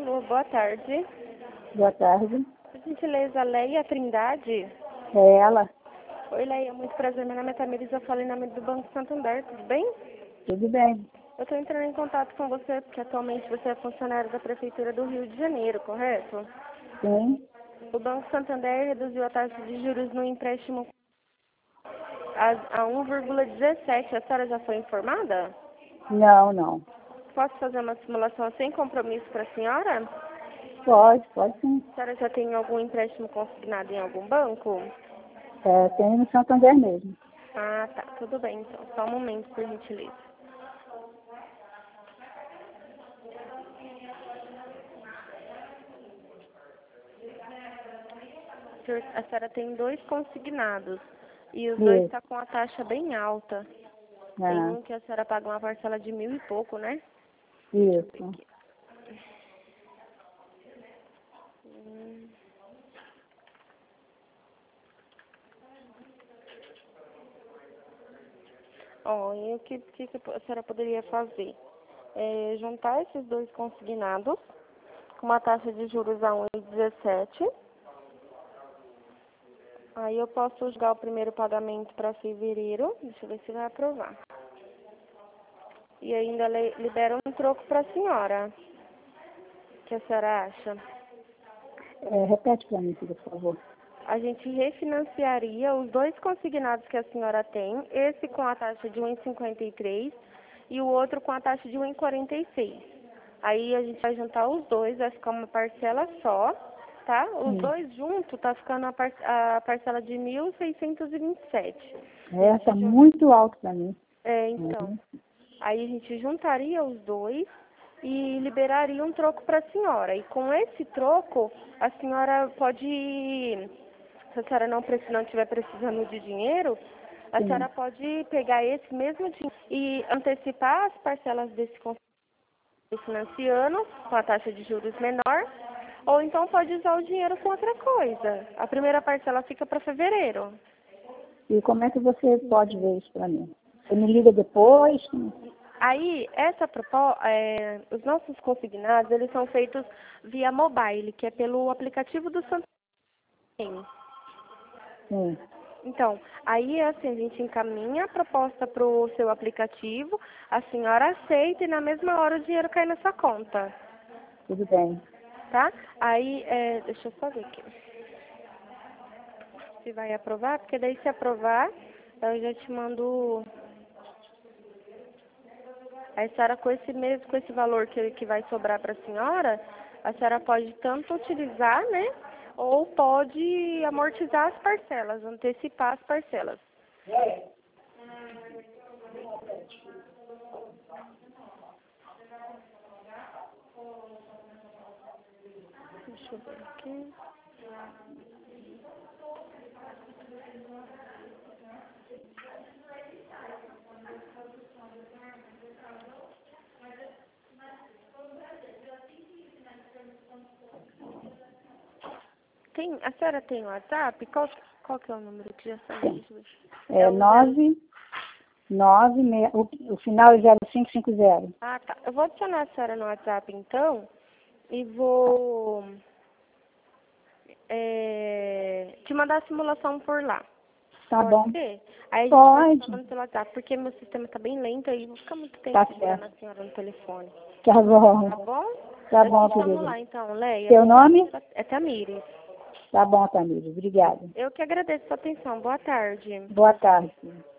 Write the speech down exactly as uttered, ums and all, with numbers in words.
Alô, boa tarde. Boa tarde. Por gentileza, Leia Trindade? É ela? Oi, Leia, muito prazer. Meu nome é Tamires, eu falo em nome do Banco Santander, tudo bem? Tudo bem. Eu estou entrando em contato com você porque atualmente você é funcionário da Prefeitura do Rio de Janeiro, correto? Sim. O Banco Santander reduziu a taxa de juros no empréstimo a, a um vírgula dezessete. A senhora já foi informada? Não, não. Posso fazer uma simulação sem compromisso para a senhora? Pode, pode sim. A senhora já tem algum empréstimo consignado em algum banco? É, tem no Santander mesmo. Ah, tá. Tudo bem, então. Só um momento, por gentileza. A senhora tem dois consignados e os dois Isso. estão com a taxa bem alta. Tem Ah, um que a senhora paga uma parcela de mil e pouco, né? isso. Hum. Ó, e o que, que que a senhora poderia fazer? É juntar esses dois consignados com uma taxa de juros a um vírgula dezessete. Aí eu posso jogar o primeiro pagamento para fevereiro. Deixa eu ver se vai aprovar. E ainda le- libera um troco para a senhora. O que a senhora acha? É, repete para mim, filha, por favor. A gente refinanciaria os dois consignados que a senhora tem, esse com a taxa de um vírgula cinquenta e três e o outro com a taxa de um vírgula quarenta e seis. Aí a gente vai juntar os dois, vai ficar uma parcela só, tá? Os Sim. dois juntos tá ficando a, par a parcela de mil seiscentos e vinte e sete. É, tá muito alto para mim. É, então. Uhum. Aí a gente juntaria os dois e liberaria um troco para a senhora. E com esse troco, a senhora pode, se a senhora não, preci- não estiver precisando de dinheiro, a Sim. senhora pode pegar esse mesmo dinheiro e antecipar as parcelas desse consignado financiando com a taxa de juros menor, ou então pode usar o dinheiro com outra coisa. A primeira parcela fica para fevereiro. E como é que você pode ver isso para mim? Você me liga depois? Aí, essa propo- é, os nossos consignados, eles são feitos via mobile, que é pelo aplicativo do Santander. Sim. Então, aí assim, a gente encaminha a proposta para o seu aplicativo, a senhora aceita e na mesma hora o dinheiro cai na sua conta, Tudo bem. tá? Aí, é, deixa eu só ver aqui. Se vai aprovar, porque daí se aprovar, eu já te mando. Aí a senhora, com esse mesmo, com esse valor que, que vai sobrar para a senhora, a senhora pode tanto utilizar, né? Ou pode amortizar as parcelas, antecipar as parcelas. Deixa eu ver aqui. Tem, a senhora tem o WhatsApp? Qual, qual que é o número que já saiu? Deixa eu ver. É o zero- nove, nove, meia- o, o final é zero cinco cinco zero. Ah, tá. Eu vou adicionar a senhora no WhatsApp, então, e vou é, te mandar a simulação por lá. Tá Pode bom. ser? Aí a gente vai Pode. falando pelo WhatsApp, porque meu sistema tá bem lento aí, vou ficar muito tempo Tá segurando certo. a senhora no telefone. Tá bom. Tá bom? Tá Nós bom, estamos querida. lá então, Leia. Seu nome? É Tamires. Tá bom, Tamires. Obrigada. Eu que agradeço a sua atenção. Boa tarde. Boa tarde.